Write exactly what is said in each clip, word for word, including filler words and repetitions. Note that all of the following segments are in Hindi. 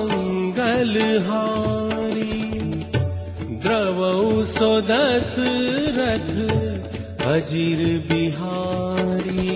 मंगलहारी। द्रवौ सो दशरथ अजिर बिहारी।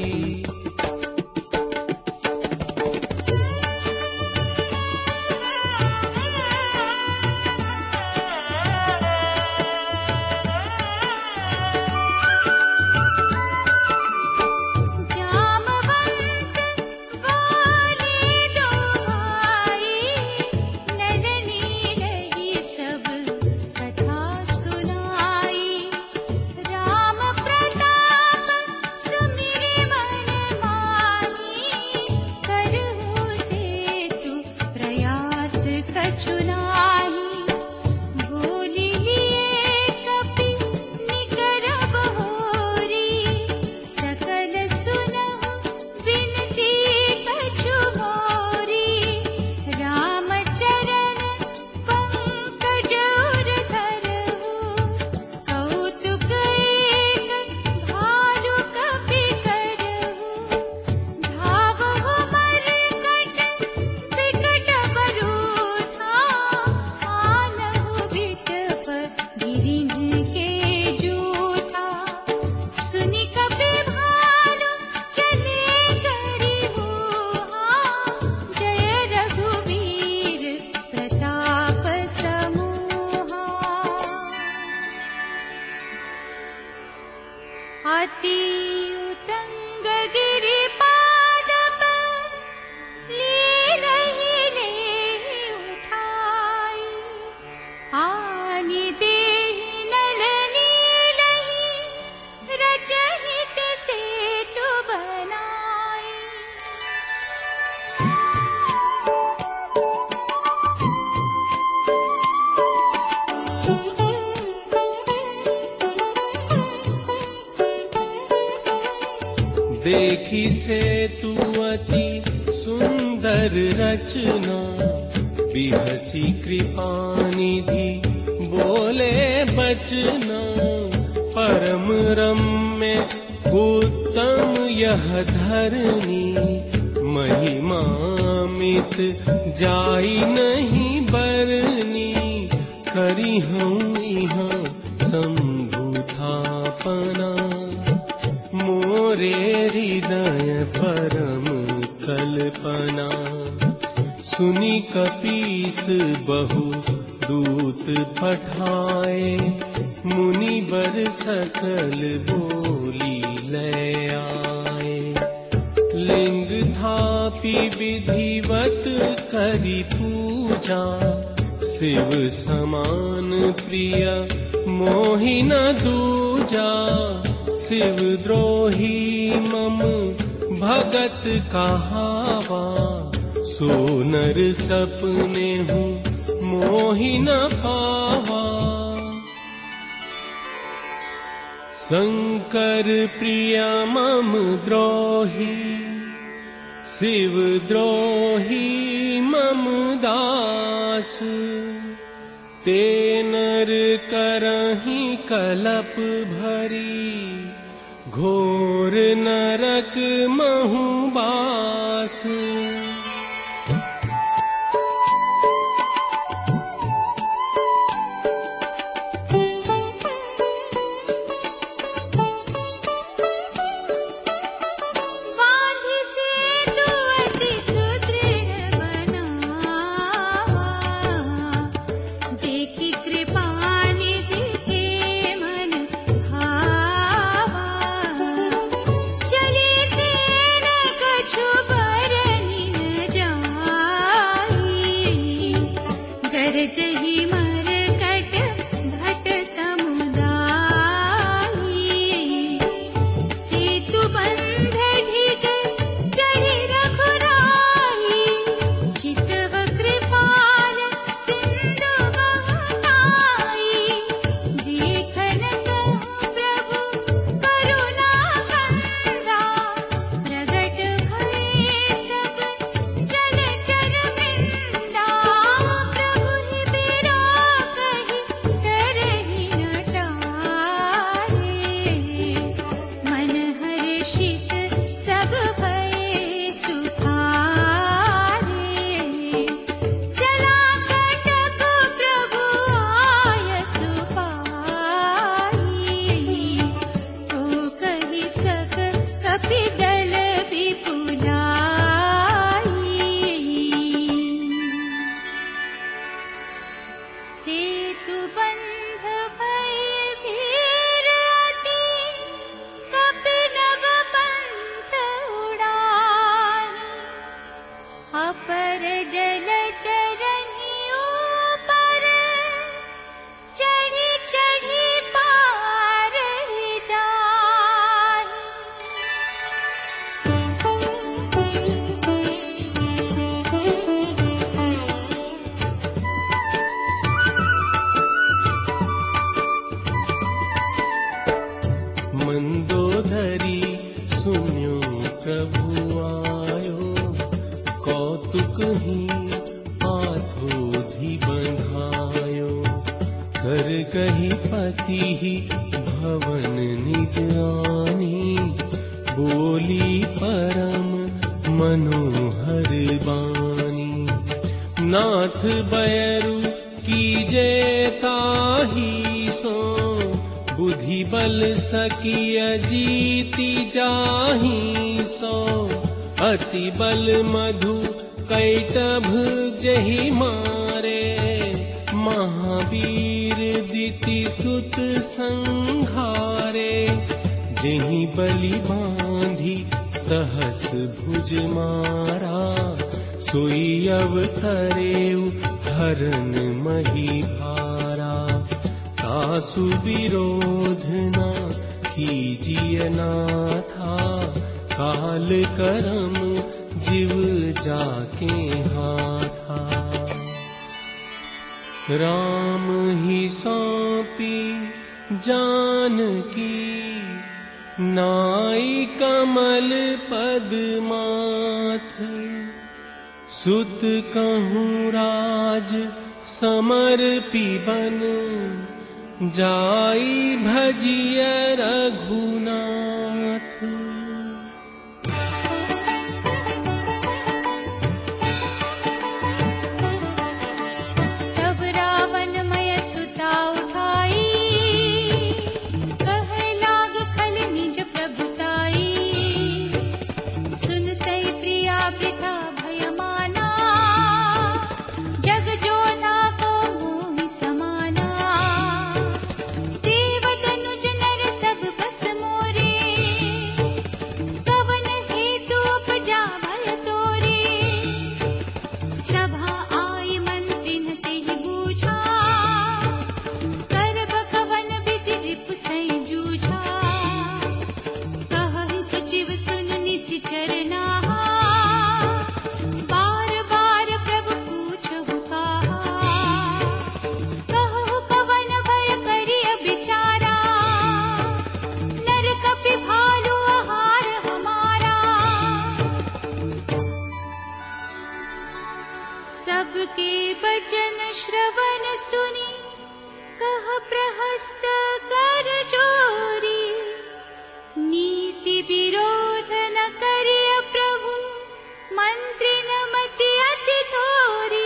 देखी सेतु अति सुंदर रचना, बिहसी कृपानिधि बोले बचना। परम रम्य उत्तम यह धरनी, महिमामित जाई नहीं बरनी। करी हम यहाँ शंभु थापना, मोरे हृदय परम कल्पना। सुनी कपीस बहु दूत पठाए, मुनिवर सकल बोली ले आए। लिंग थापी विधिवत करी पूजा, शिव समान प्रिय मोहि न दूजा। शिव द्रोही मम भगत कहावा, सो नर सपने हूँ मोहि न पावा। शंकर प्रिय मम द्रोही, शिव द्रोही मम दास। ते नर करहि कलप भरी, घोर नरक महु बास। कही पति ही भवन निज आनी, बोली परम मनोहर बानी। नाथ बैरु कीजे ताहि सो, बुद्धि बल सकिय जीति जाहि सो। अति बल मधु कैटभ जहि मारे, महावीर दिति सुत संघारे। जेहि बलि बांधी सहस भुज मारा, सोई अवतरेउ हरन मही भारा। तासु विरोध न कीजिए नाथा, काल करम जीव जाके हाथा। राम ही सौंपी जानकी, नाई कमल पद माथ। सुत कहूँ राज समर्पी बन, जाई भजिय रघुनाथ। तब रावण मय सुता उठाई, कह लाग खल निज प्रभुताई। सुनते प्रिया वृथा भय माना, जग जोधा को मोहि समाना। देव तनुज नर सब बस मोरे, कवन हेतु उपजा भय तोरे। सभा आई मंत्रिन तेहि बूझा, करब कवन विधि रिपु सै जूझा। कहहि सचिव सुन निशिचर नाहा, बार बार प्रभु पूछहु काहा। कहु कवन भय करिय बिचारा, नर कपि भालु आहार हमारा। सबके बचन श्रवण सुनी, कह प्रहस्त कर जोरी। नीति विरोध न करिय प्रभु, मंत्री न मति अति थोरी।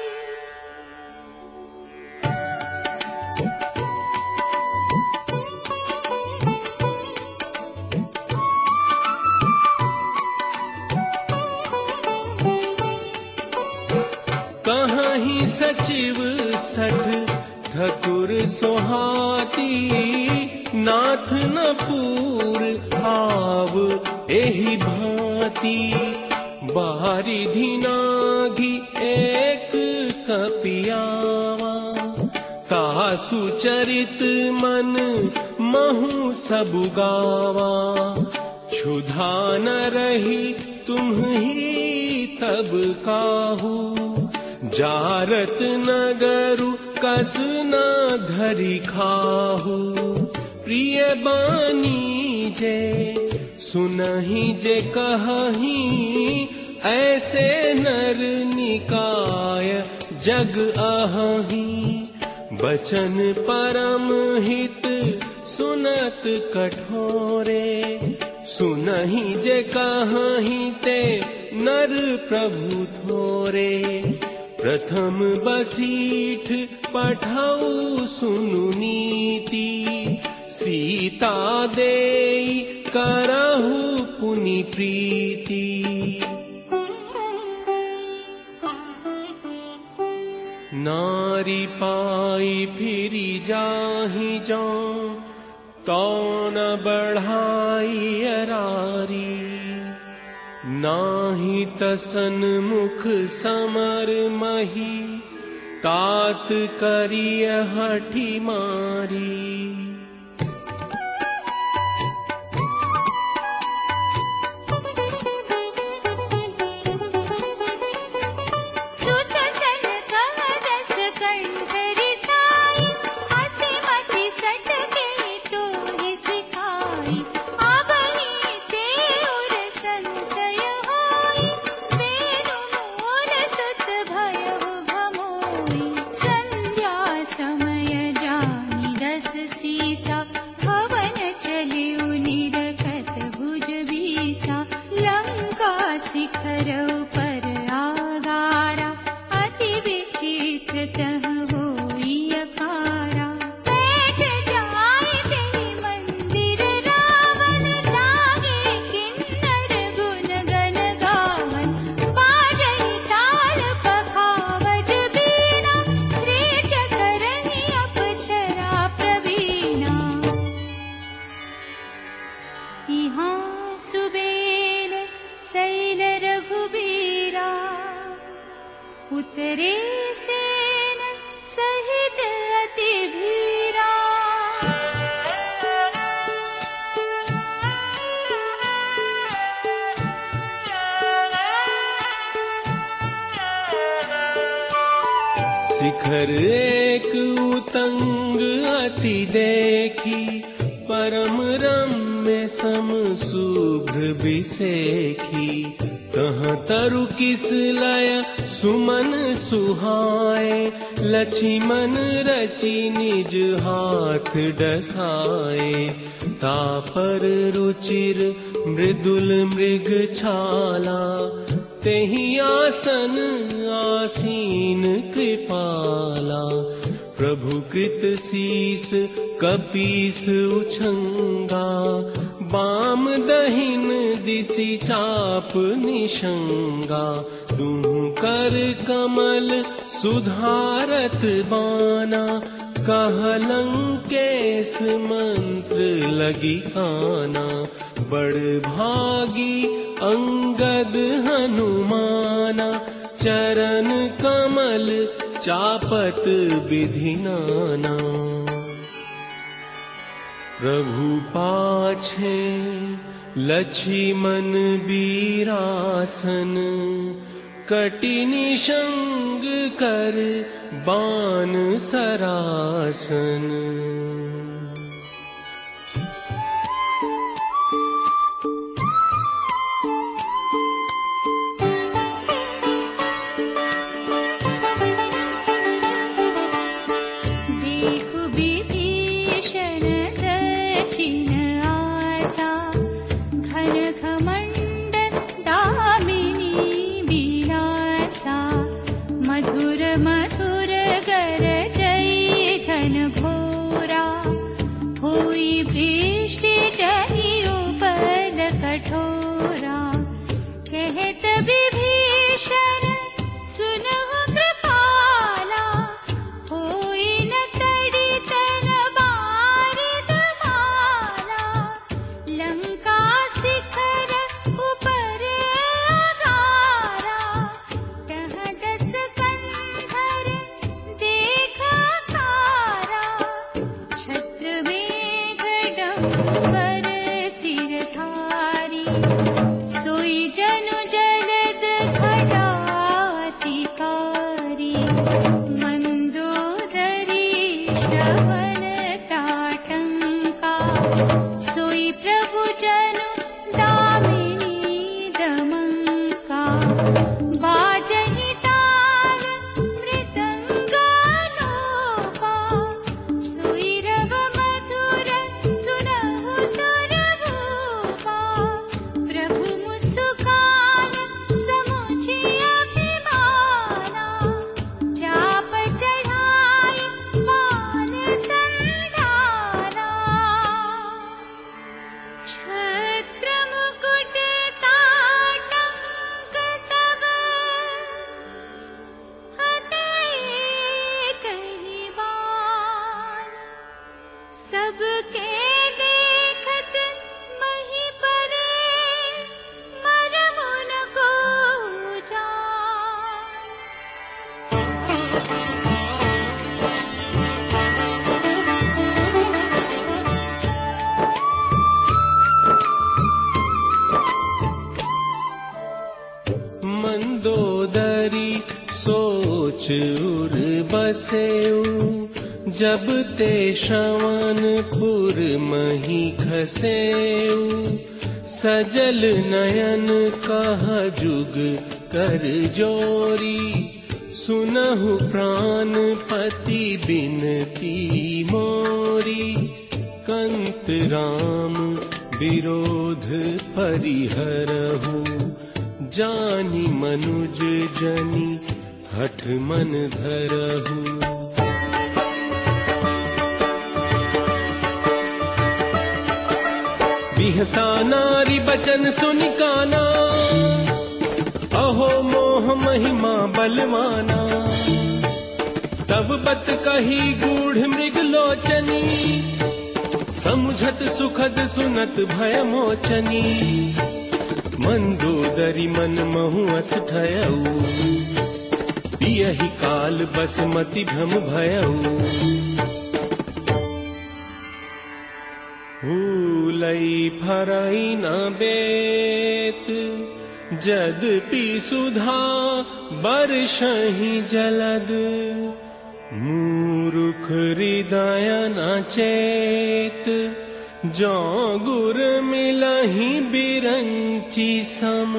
कहीं सचिव सठ ठकुर सोहाती, नाथ न पूर आव एहि भांति। बारिधि नाघि एक कपियावा, तासु चरित मन महु सबु गावा। क्षुधा न रही तुम्हि तब काहू, जारत नगरु कस न धरि खाहू। प्रिय बानी जे सुनहि जे कहहि, ऐसे नर निकाय जग अहहि। बचन परम हित सुनत कठोरे, सुनहि जे कहहि ते नर प्रभु थोरे। प्रथम बसीठ पठाऊ सुनु नीति, सीता देई करहु पुनि प्रीति। नारी पाई फिरी जाहि जाऊं, तो न बढ़ाई अरारी। नाहि तसन मुख समर मही, तात करिय हठि मारी। समय जान विचित्र तह होई अकारा। बैठ जाए ते मंदिर रावण, लागे किन्नर गुण गन गावन। बाजई ताल पखावज बीना, नृत्य करनी अपचरा प्रवीणा। इहाँ सुबेल सैल रघुबीरा, उतरे सेन सहित अति भीरा। शिखर एक उतंग अति देखी, परम रम्य सम शुभ्र बिसेखी। कहाँ तरु किस लय सुमन सुहाए, लक्ष्मण रचि निज हाथ डसाए। तापर रुचिर मृदुल मृग छाला, तेहि आसन आसीन कृपाला। प्रभु कृत शीस कपीस उछंगा, बाम दहिन दिशि चाप निशंगा। दुहु कर कमल सुधारत बाना, कहलंकेश मंत्र लगी काना। बड़ भागी अंगद हनुमाना, चरण कमल चापत विधि नाना। प्रभु पाछे लक्ष्मण बीरासन, कटि निषंग कर बान सरासन। मधुर मधुर गरजई घन घोरा, होई वृष्टि जनियु बल कठोरा। कहत विभीषण सुनहु कृपाला, होई न तड़ी तन बारिद माला। लंका शिखर उपर अगारा, तह दस कंधर देख तारा। छत्र मेघ डंबर सिरधारी, सोई जनु जलद घटातिकारी। मंदोदरी श्रवण ताटंका, सोई प्रभु जनु दामिनी दमंका। बाजहि ताल मृदंग नौका, सोई रव मधुर सुनहु सुरभूपा। प्रभु मुस्कान समुझि अभिमाना, चाप चढ़ाई मान संधाना। छत्र मुकुट ताटंक तब, हतई कहि बार। सबके देखत मही परे, मरमु न को जान। मंदोदरी सोच उर बसेऊ, जब ते श्रवणपुर मही खसेऊ। सजल नयन कह जुग कर जोरी, सुनहु प्राणपति बिनती मोरी। कंत राम विरोध परिहरहु, जानि मनुज जनि हठ मन धरहु। बिहसा नारी बचन सुनि काना, अहो मोह महिमा बलवाना। तब बत कही गूढ़ मृग लोचनी, समुझत सुखद सुनत भय मोचनी। मंदोदरी मन महु अस ठयऊ, पियहि काल बसमति भ्रम भयऊ। हूलई फरई न बेत, जदपि सुधा बरषहि जलद। मूर्ख हृदय न चेत, जौ गुर मिलहि बिरंची सम।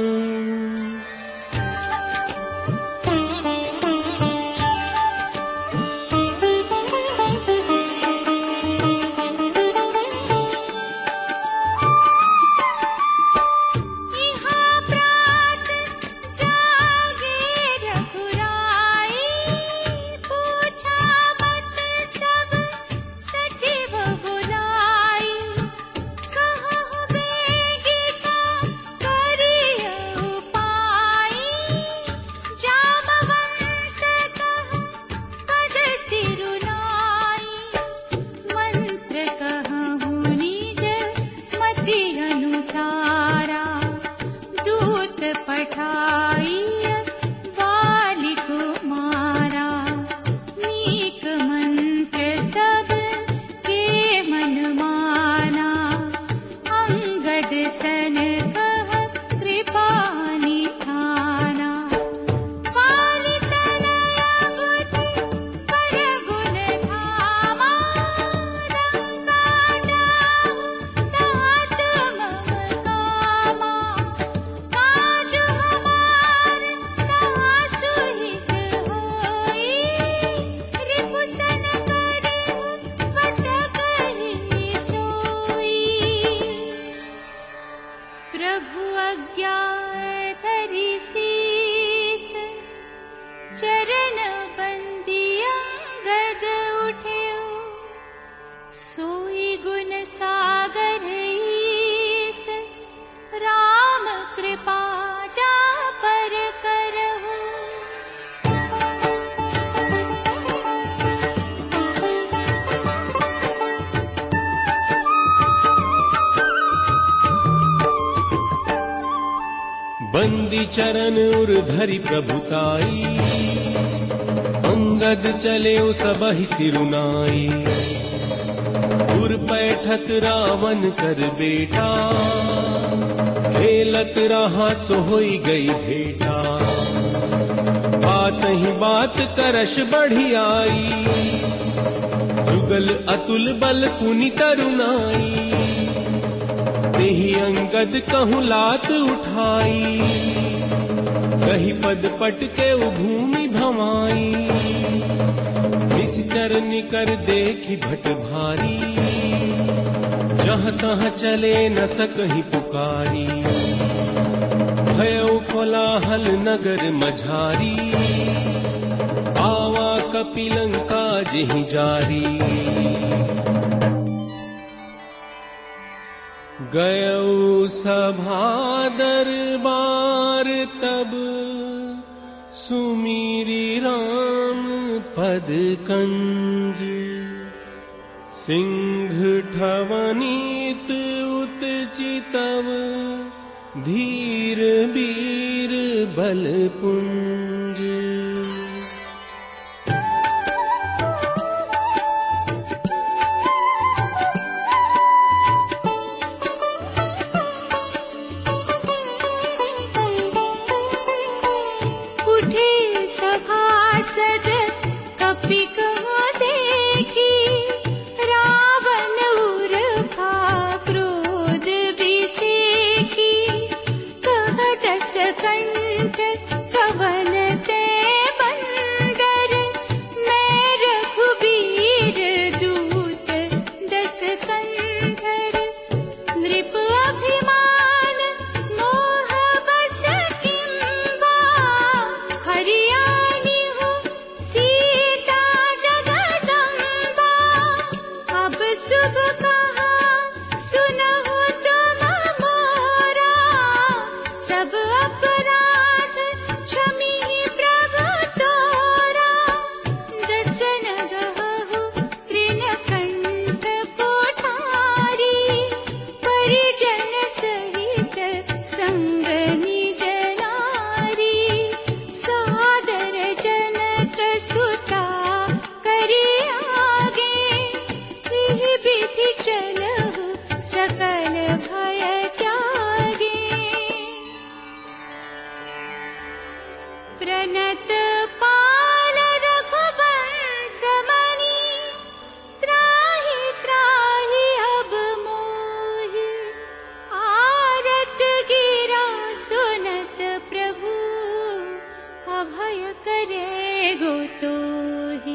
बंदी चरण उर धरि प्रभुताई, अंगद चले सबहि सिरुनाई। उर पैठत रावण कर बेटा, खेलत रहा सो होई गई भेटा। बात ही बात करश बढ़ी आई, जुगल अतुल बल पुनि तरुनाई। तेहि अंगद कहूँ लात उठाई, कही पद पट के भूमि भवाई। निश्चर निकर देखी भट भारी, जहाँ तहाँ चले न सकहि पुकारी। भयउ कोलाहल नगर मझारी, आवा कपिलंका जेहि जारी। गयऊ सभा दरबार तब, सुमीरी राम पद कंज। सिंह ठवनीत उत चितव, धीर बीर बल पुंज। सभासद कपि कहो देखी, रावण उर्फा क्रोध बिसेखी। कह दस कंठ कवन ते बंदर, मैं रघुबीर दूत दस कंधर। नृप अभिमान मोह बस किंबा, हरियाणी सुता करी आगे, इह विधि चलहु सकल भय त्यागे। प्रणत पाल रघुवंश मणि, त्राहि त्राहि अब मोहि, आरत गिरा सुनत प्रभु, अभय करे गो तोहि।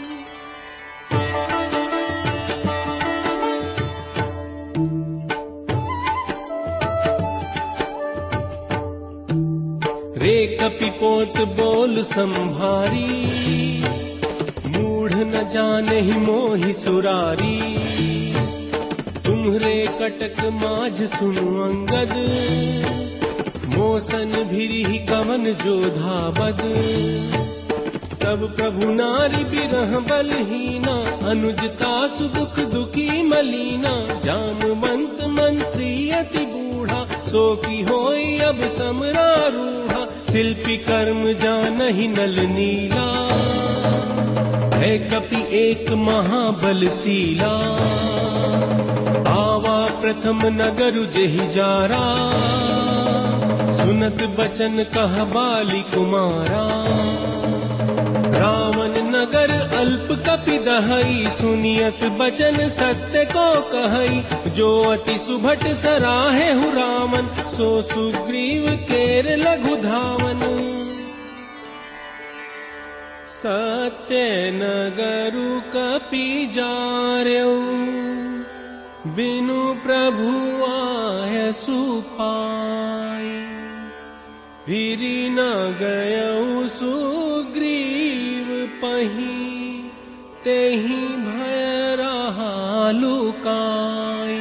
रे कपिपोत बोल संभारी, मूढ़ न जानहि मोहि सुरारी। तुम्हरे कटक माझ सुनु अंगद, मोसन भिरी कवन जोधा बद। तब प्रभु नारी बिरह बलहीना, अनुजता सुदुख दुखी मलीना। जामवंत मंत्री अति बूढ़ा, सो की होई अब समरारूढ़ा। शिल्पी कर्म जानहि नल नीला, है कपि एक महाबलशीला। आवा प्रथम नगर जेहि जारा, सुनत बचन कह बाली कुमारा। रावण नगर अल्प कपि दहई, सुनियस बचन सत्य को कहई। जो अति सुभट सराहे हु रामन, सो सुग्रीव केर लघु धावन। सत्य नगरु कपि जार्यौ, बिनु प्रभु आय सुपाई। फिरी न गयौ सुग्रीव पही, तेहि भय रहा लुकाई।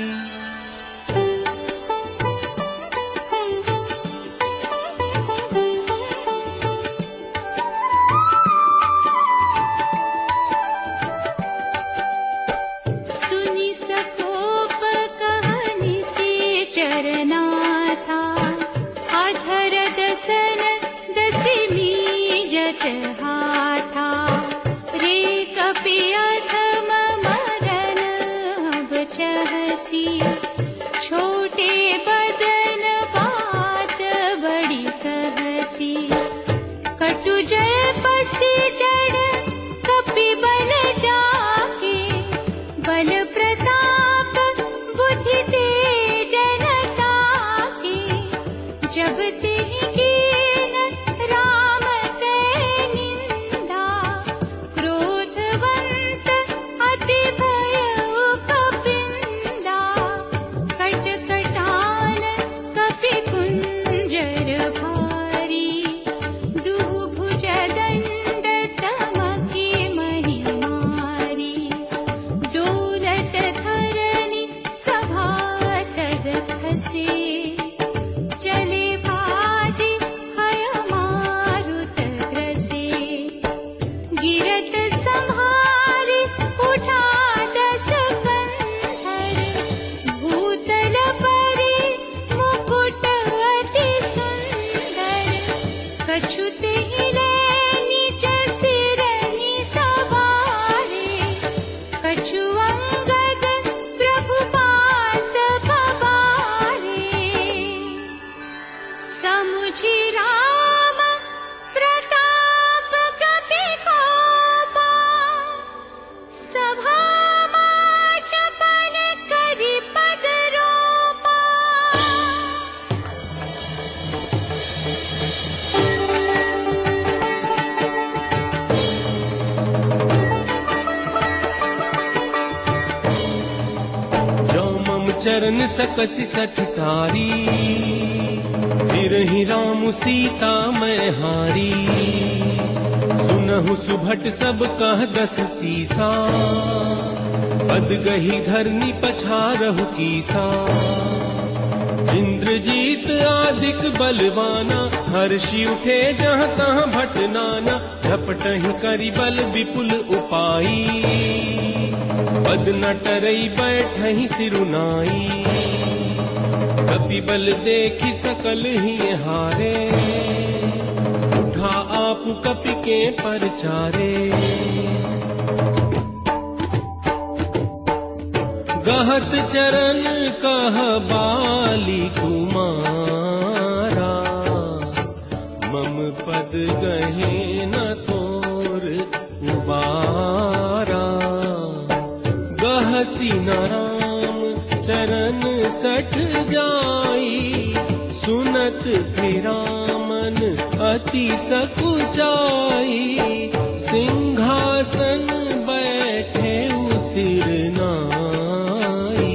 सुनि सकोप कहनि से चरना था, अधर दसन दसमी जत हाथा। रे कपि अधम मरन अब चहसी, छोटे बदन बात बड़ी कहसी। कटु जय पसी जड़ कपि बल जाके, बल प्रताप बुद्धि तेज जनताके। जब तेहि कीन राम तै निंदा, क्रोधवंत अति भयउ कपिंदा। कट कटान कपि कुंजर भारी, दुहु भुज दंड तमकी महि मारी। डोलत धरनी सभासद खसे, चले बाजी हय मारुत ग्रसे। गिरत संहारी उठा दस कंधर, भूतल परि मुकुट अति सुंदर। कछु तेहि लैनी जसिरहि सवारे, कछु अंगद प्रभु पास पवारे। समुझि राम प्रताप कपि कोपा, सभा माझ पन करि पद रोपा। जो मम चरण सकसि सठिकारी, फिरहि राम सीता मैं हारी। सुनहु सुभट सब कह दस सीसा, पद गही धरनी पछारहु कीसा। इंद्रजीत आदिक बलवाना, हर्षि उठे जहाँ तहाँ भट नाना। झपटहि करि बल विपुल उपाई, पद न टरई बैठहि सिरुनाई। कपि बल देखि सकल ही हारे, उठ सुधा आप कपि के परचारे। गहत चरण कह बाली कुमारा, मम पद गहे न तोर उबारा। गहसी न राम चरण सठ जाई, सुनत फिरामन अति सकुचाई। सिंहासन बैठे सिर नाई,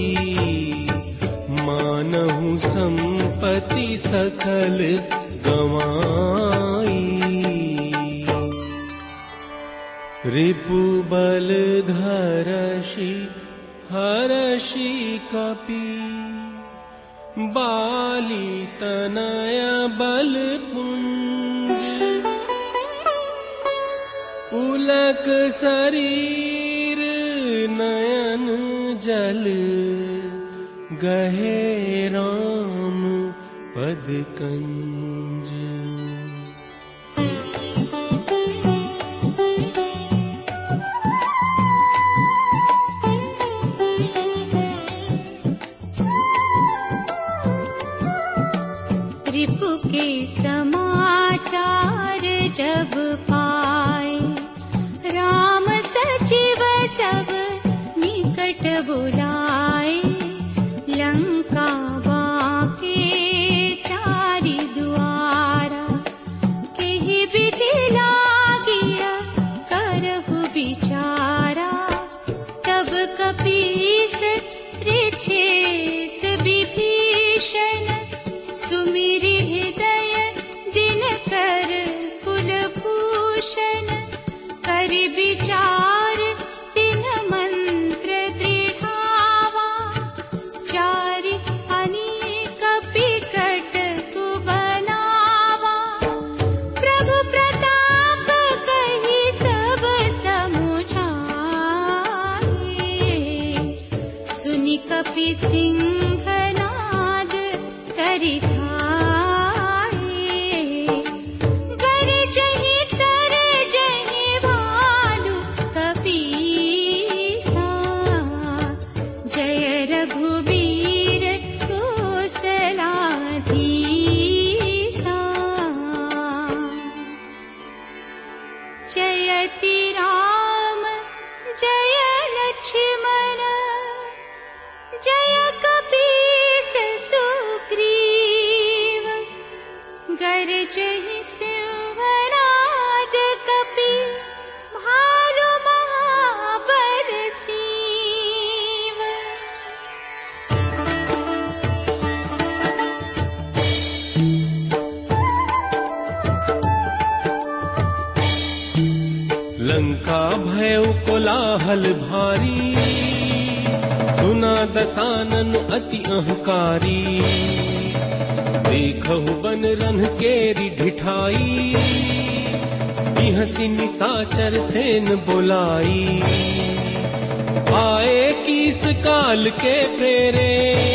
मानहु संपत्ति सकल गवाई। रिपु बल धरषि हरषि कपि, बाली तनय बल पुंज। पुलक शरीर नयन जल, गहे राम पद कंज। रिपु के समाचार जब पाए, राम सचिव सब निकट बुलाए। लंका बाके चारि द्वारा, केहि विधि लागिया करहु विचारा। तब कपीस ऋषेश विभीषण, सुमिरि हृदय दिनकर कुलभूषण। करि विचार तिन मंत्र दृढ़ावा, चारि अनेक बिकट कुबलावा। प्रभु प्रताप कहि सब समुझाए, सुनि कपि सिंहनाद करि जयति राम जय लक्ष्मण, जय कपीस सुग्रीव। गर्जहि सिंहनाद कपि, भालु महाबल सीव। लंका भयउ कोलाहल भारी, सुना दसानन अति अहंकारी। देखहु बन रन केरी ढिठाई, बिहसी निसाचर सेन बोलाई। आए कीस काल के प्रेरे,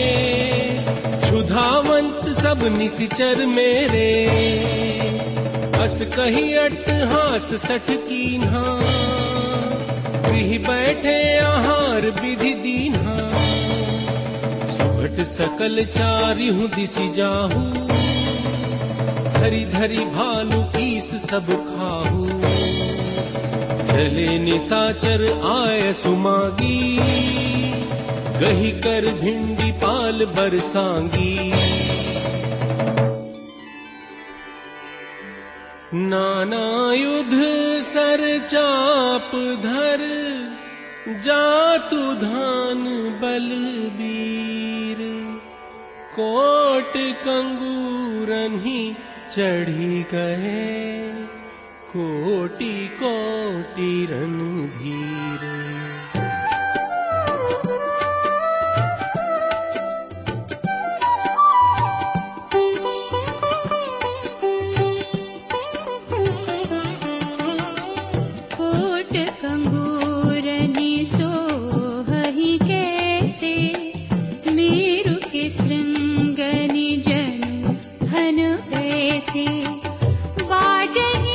क्षुधावंत सब निसिचर मेरे। अस कही अट्टहास सठ कीन्हा, गृह बैठे आहार विधि दीन्हा। सुभट सकल चारिहु दिसि जाहू, धरि धरि भालु कीस सब खाहू। चले निसाचर आय सुमागी, गही कर भिंडी पाल बरसांगी। नाना युध सर चाप धर, जातु धान बलबीर। कोट कंगूरन्हि चढ़ी गए, कोटि कोटि रणधीर। श्रृंगनि जन धन ऐसे बाजहि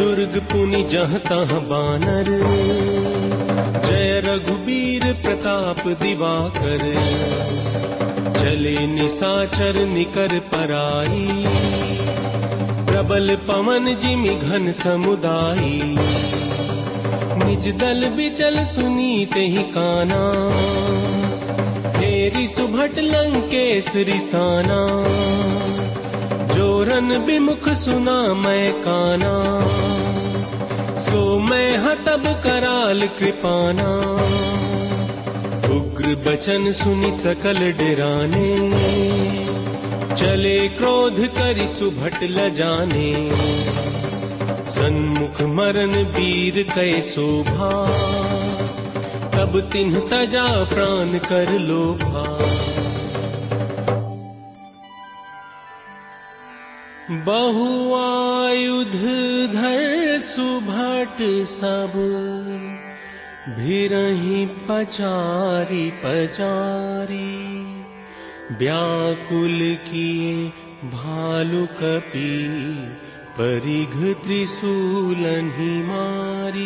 दुर्ग पुनि जहाँ तहाँ बानर, जय रघुबीर प्रताप दिवाकर, चले निशाचर निकर पराई, प्रबल पवन जिमि घन समुदाई, निज दल बिचल सुनीते ही काना, तेरी सुभट लंकेश रिसाना, जोरन विमुख सुना मैं काना, सो मैं हतब कराल कृपाना, उग्र बचन सुनि सकल डराने, चले क्रोध करि सुभट लजाने, सन्मुख मरन वीर कै शोभा, तब तिन्ह तजा प्राण कर लोभा। बहुआयुध धर सुभट सब, भिरहि पचारी पचारी, व्याकुल किए भालु कपि, परिघ त्रिशूलहि मारी।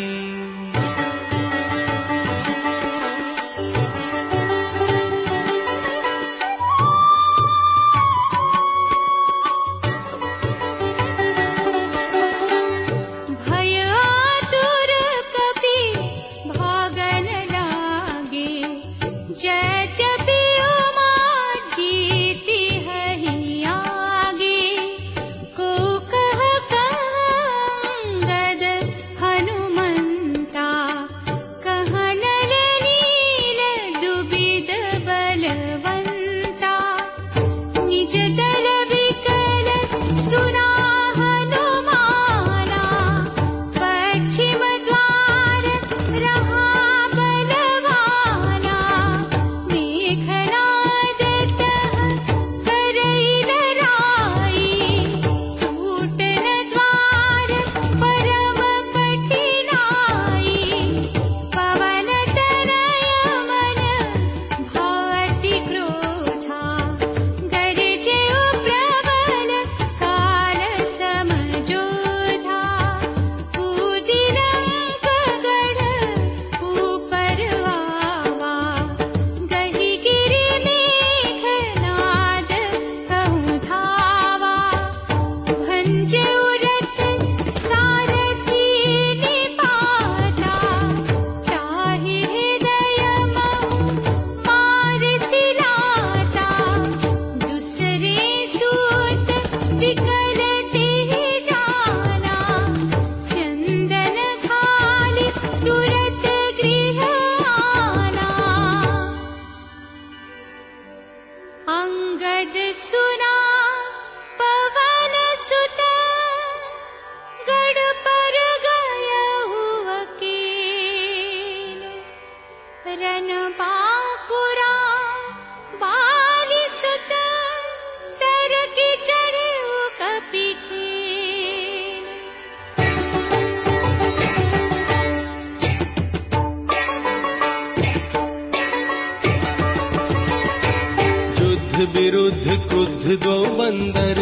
विरुद्ध क्रुद्ध दो बंदर,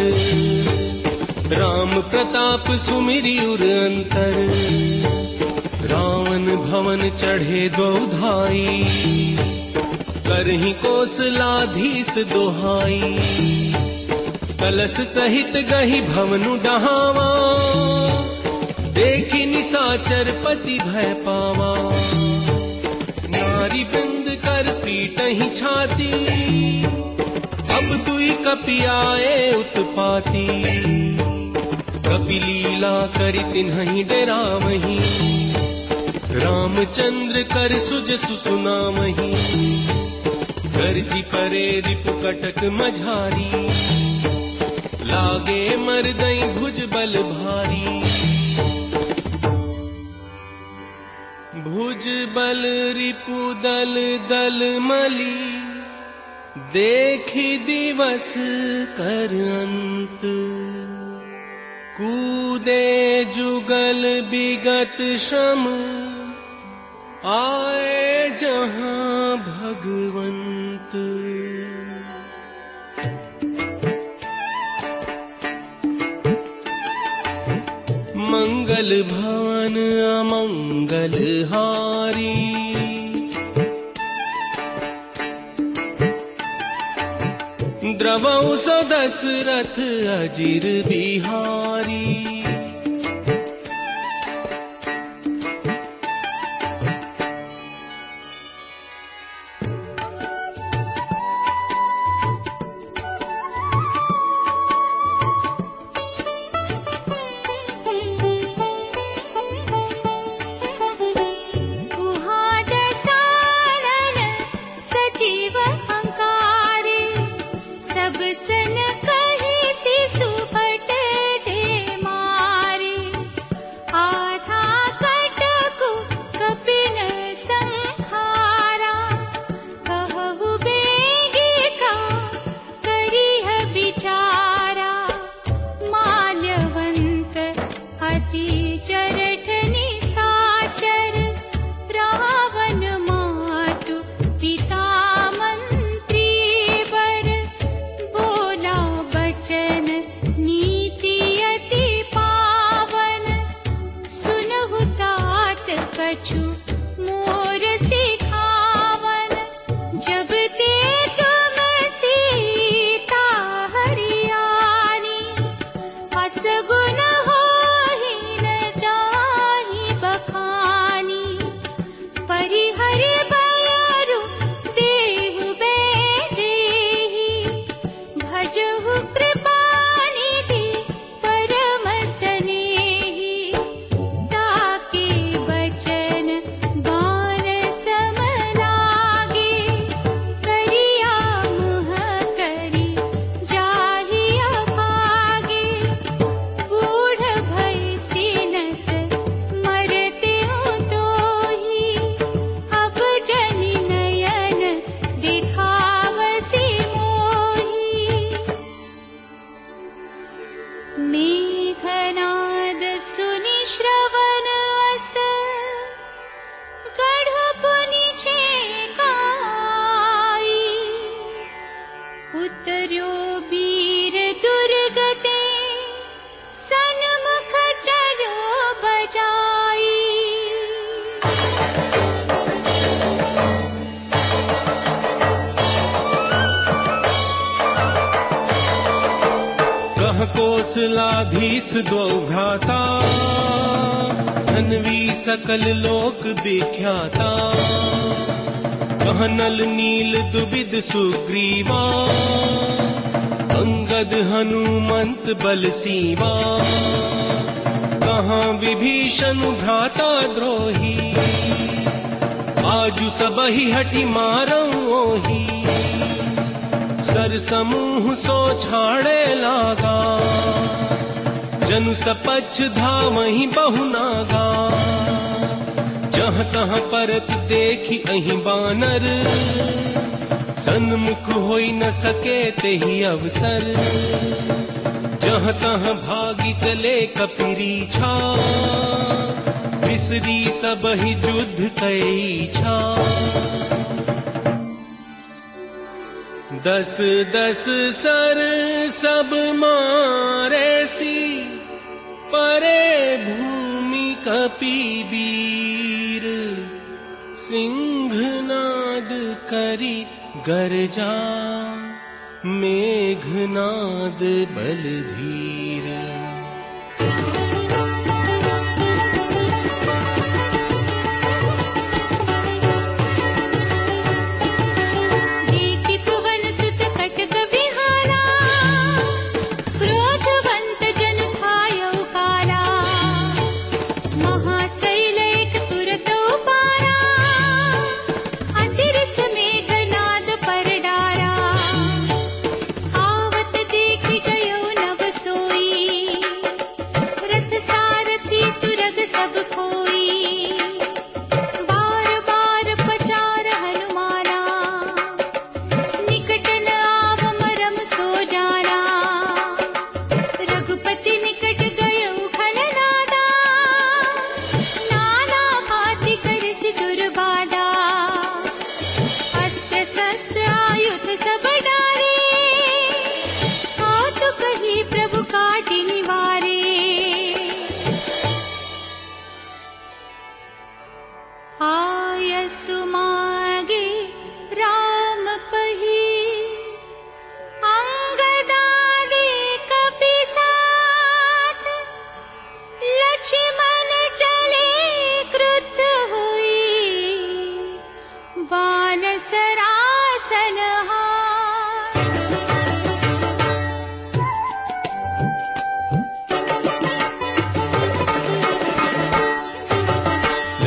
राम प्रताप सुमिरि उर अंतर, रावण भवन चढ़े दो धाई, करहि कौशलाधीश दोहाई, कलश सहित गहि भवनु डहावा, देखि निशाचर पति भय पावा, नारी बिंद कर पीटहि छाती, अब दुई कपि आए उत्पाती, कपि लीला करि तिन्हि डरावहीं, रामचंद्र कर सुज सुसुनावहीं, गर्जी परे रिपु कटक मझारी, लागे मरदई भुज बल भारी, भुज बल रिपु दल दल मली, देखी दिवस कर अंत, कूदे जुगल बिगत श्रम, आए जहां भगवंत। मंगल भवन अमंगल हारी। द्रवौ सो दशरथ अजिर बिहारी। कोसलाधीश द्वौ भ्राता धन्वी सकल लोक विख्याता। कह नल नील दुबिद सुग्रीवा अंगद हनुमंत बल सीवा। कहाँ विभीषण भ्राता द्रोही आजु सबहि हठि मारऊ ओही। सर समूह सो छाड़े लागा जनु सपछ धामहि बहु नागा। जहाँ तहाँ परत देखी अहि बानर सन्मुख होई न सके तेहि अवसर। जहाँ तहाँ भागी चले कपिरीछा विसरी सबहि युद्ध कै इच्छा। दस दस सर सब मारे सी परे भूमि कपिवीर। सिंहनाद करी गर्जा मेघनाद बलधीर। आवत देख गयो नव सोई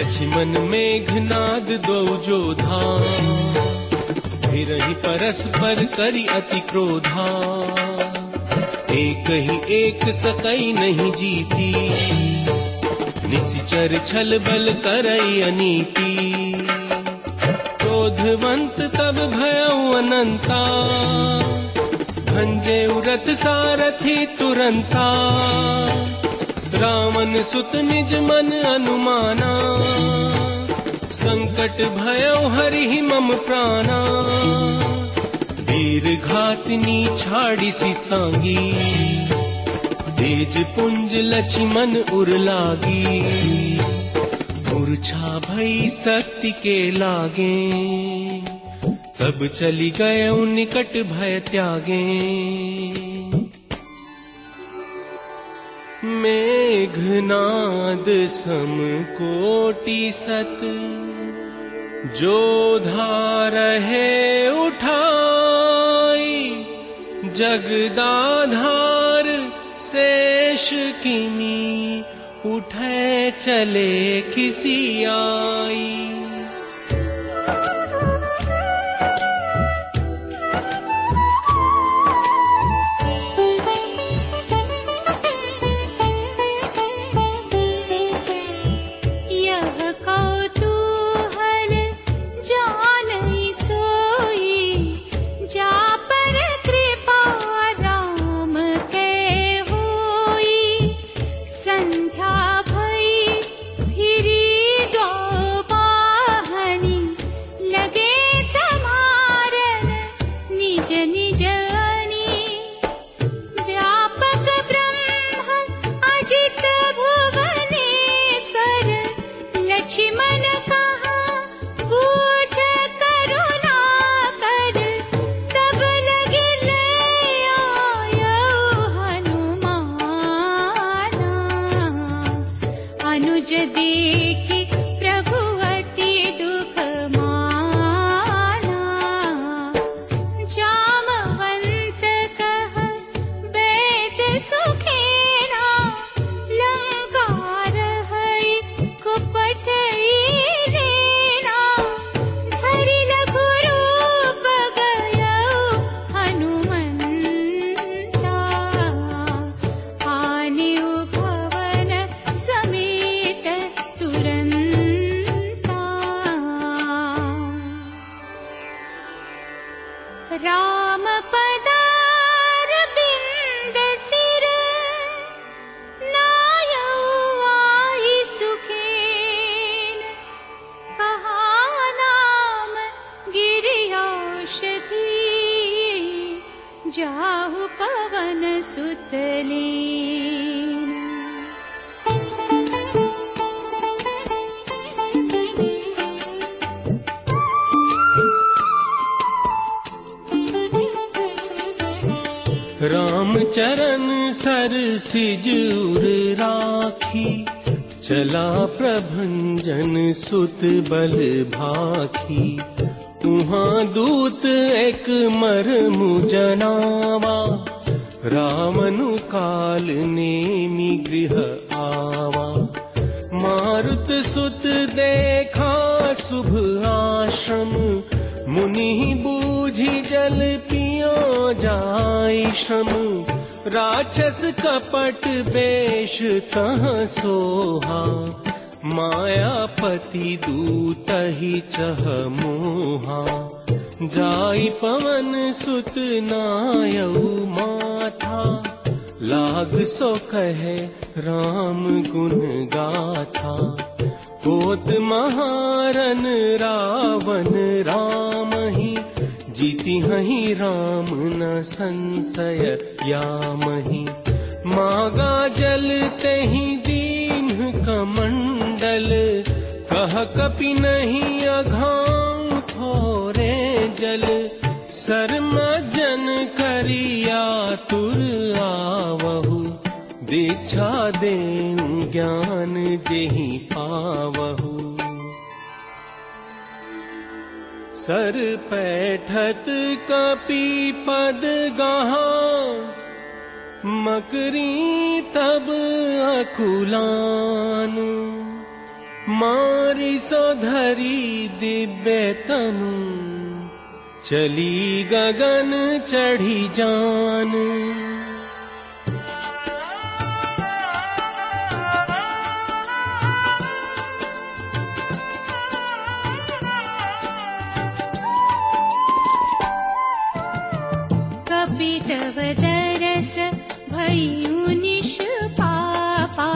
लक्ष्मण मेघनाद दो जोधा, फिरहि परस्पर करि अति क्रोधा। एक ही एक सकई नहीं जीती, निश्चर छल बल करई अनीति। क्रोधवंत तब भयउ अनंता, भंजे उरत सारथी तुरंता। रावण सुत निज मन अनुमाना, संकट भयउ हरि मम प्राणा। वीर घातनी छाड़ी सी सांगी, तेज पुंज लक्ष्मण उर लागी। मूर्छा भई शक्ति के लागे, तब चली गए निकट भय त्यागे। मेघनाद सम कोटि सत, जोधा रहे उठाई। जगदाधार शेष किनी, उठे चले किसी आई। राम पदार बिंद सिर, नायौ आई सुखेन। कहा नाम गिरिऔषधि, जाहु पवन सुत लीन। राम चरण सर सिज उर राखी, चला प्रभंजन सुत बल भाखी। उहाँ दूत एक मरमु जनावा, रावनु काल नेमि गृह आवा। मारुत सुत देखा शुभ आश्रम, मुनि बूझी जल पियो जाई श्रम। राक्षस कपट बेश तह सोहा, मायापति दूत ही चह मोहा। जाई पवन सुत नायउ माथा, लाग सो कहे राम गुण गाथा। कोत महारन रावण राम ही, जीति हहि राम न संशय यामहि। मागा जल तेहि दीन कमंडल, कह कपि नहीं अघाऊ थोरे जल। शर्मा जन करिया तुर आवहु, दीक्षा देऊ ज्ञान जेहि पावहु। सर पैठत कपि पद गहा, मकरी तब अकुलान। मारी सोधरी दिव्य तनु, चली गगन चढ़ी जान। कपि तव दरस भयु निष्पापा,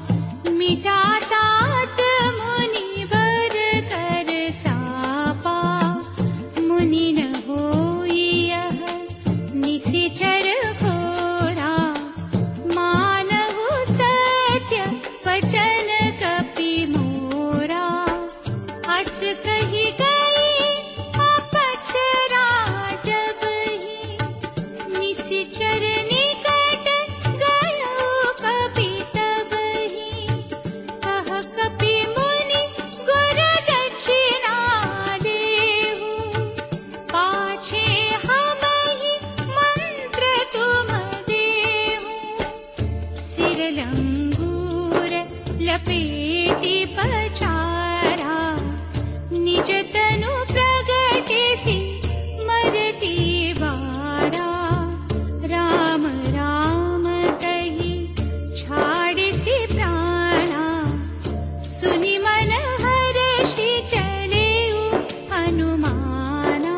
मिटातात मुनि बर कर सापा। मुनि न होई यह निशिचर घोरा, मानहु सत्य वचन कपि मोरा। अस कही गई अपचरा जब ही, निशिचर निकट गयो कपि तब ही। कह कपि मुनि गुर दक्षिणा देहु, पाछे हमहि मंत्र तुम देहु। सिर लंगूर लपेटी पचारा, निज तनु प्रगटिसि मरती बारा। राम राम कही छाड़िसि प्राणा, सुनि मन हर्षि चलेउ हनुमाना।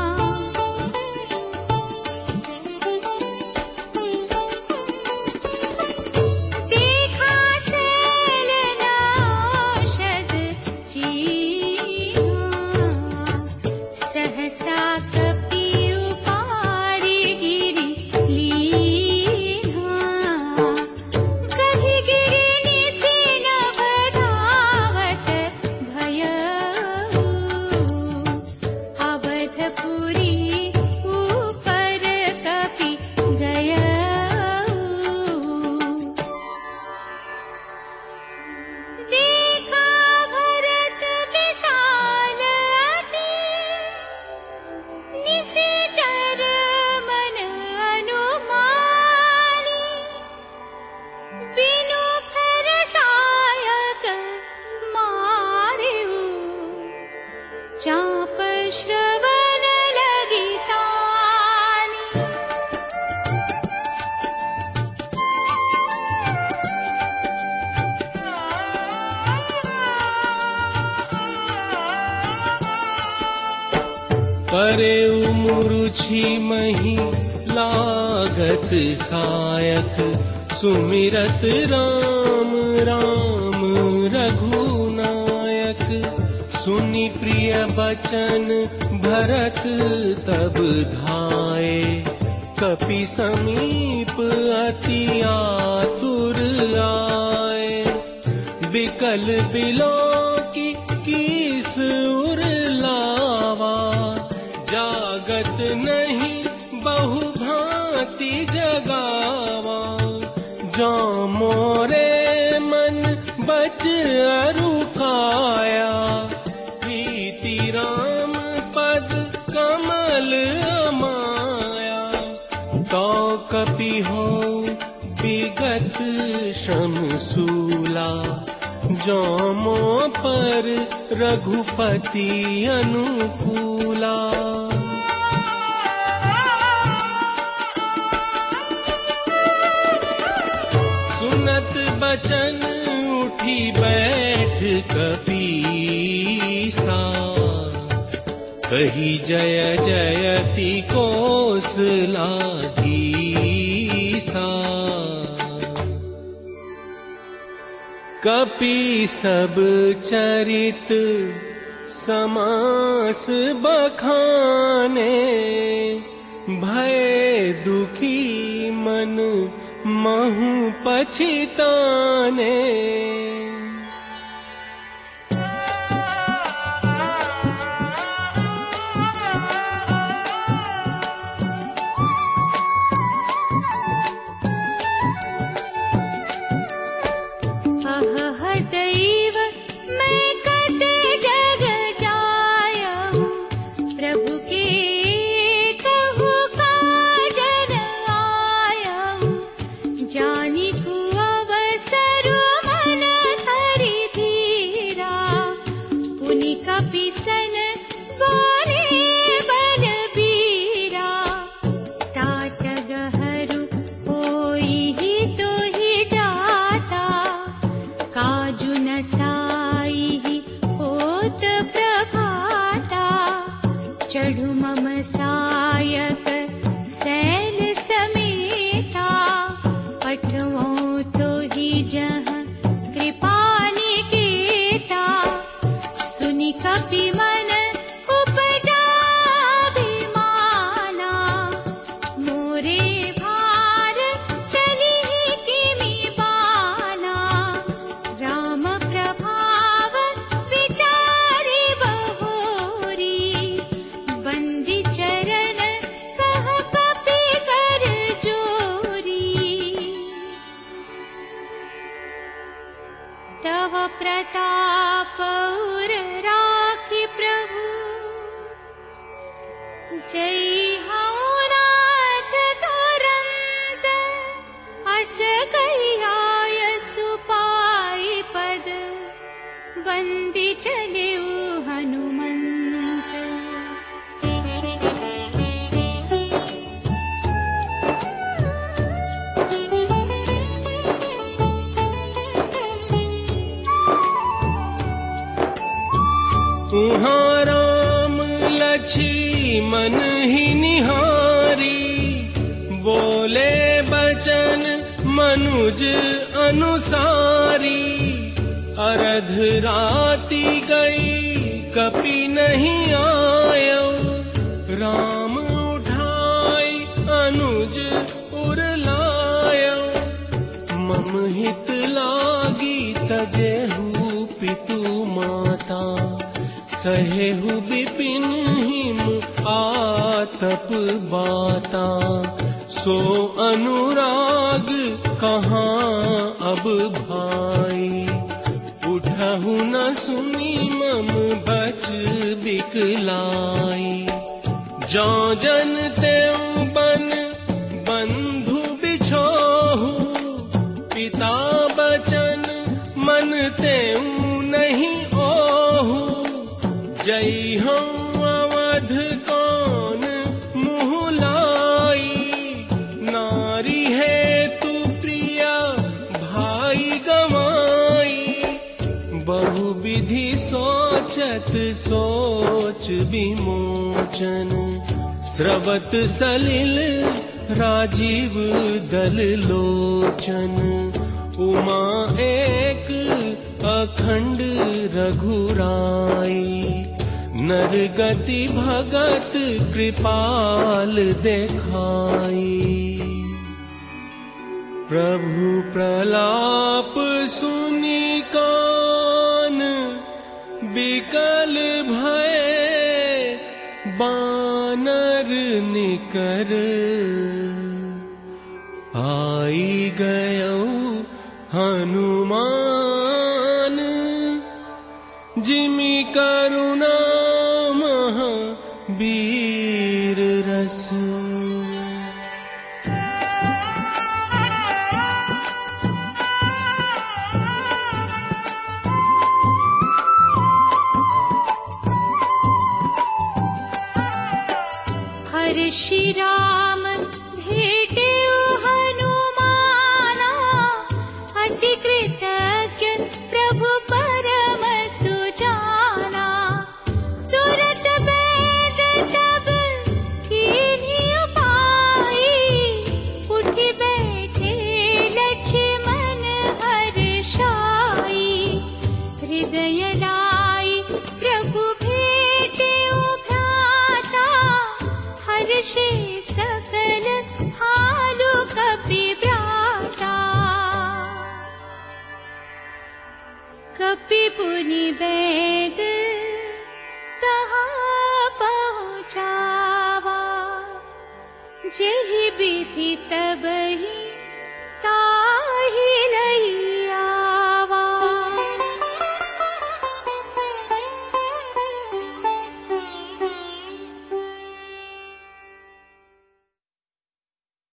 देखा सैल औषध चीन्हा, सहसा कपि उपारि गिरि लीन्हा। कहि गिरि निसि नभ धावत भयउ, अवधपुरी ऊपर कपि गयउ। देखा भरत विशाल अति, निशिचर मन अनुमानी। बिनु फरसायक मारेउ, चाप श्रवण लगी तानी। करे मुरुछि मही लागत सायक, सुमिरत राम राम रघुनायक। सुनि प्रिय बचन भरत तब धाये, कपि समीप अति आतुर आए। बिकल बिलोकी कीस उर लावा, जागत नहीं बहु भांति जगावा। जो मोरे मन बच अरुकाया, प्रीति राम पद कमल अमाया। तो कपि हो विगत श्रम सूला, जो मो पर रघुपति अनुकूला। सुनत बचन उठी बैठ कपीसा, कही जय जयति कौशलाधीसा। कपि सब चरित समास बखाने, भय दुखी मन महु पछिताने। दैव मैं कते जग जायहूं, प्रभु के कहु काजन आयहूं। जानिकु अवसर मन तो ही जहाँ कृपा निकेता, सुनि कपि मन उपजा अभिमाना। मोरे भार चली किमि बाना, राम प्रभाव विचारि बहोरी। बंदी चरण कह कपि कर जोरी, तव प्रताप उर राखि प्रभु। जय हऊ नाथ तुरंत, अस कहिया सुपाई पद। बंदी चलेउ हनुमंत, उहाँ राम लक्ष्मण ही निहारी, बोले बचन मनुज अनुसारी। अरध राति गई कपि नहीं आयो, राम उठाई अनुज उर लायो। मम हित लागी तजेहु पितु माता, सहेहु विपिन हिम आतप बाता। सो अनुराग कहाँ अब भाई, उठहु न सुनी मम बच बिकलाई। जौ जन तेऊ बन बंधु बिछोहु, पिता बचन मन तेऊ नहीं ओहु। जय हूँ अवध कौन मुँह लाई, नारी है तू प्रिया भाई गवाई। बहु विधि सोचत सोच विमोचन, स्रवत सलिल राजीव दल लोचन। उमा एक अखंड रघुराई, नरगति भगत कृपाल देखाई। प्रभु प्रलाप सुनि कान बिकल भय, बानर निकर आई गयो हनुमान। जिमि करुणा महा वीर रस, हर्षि राम भेटेउ हनुमाना। अति कृतज्ञ प्रभु परम सुजाना, तुरत बैद तब कीन्ही उपाई। उठि बैठे लक्ष्मण हर्षाई, हृदय लाई प्रभु भेटेउ भ्राता। हर्षे सकल हालु कपि भ्राता, कपि पुनि बैद तहाँ पहुँचावा। जेहि विधि तबहि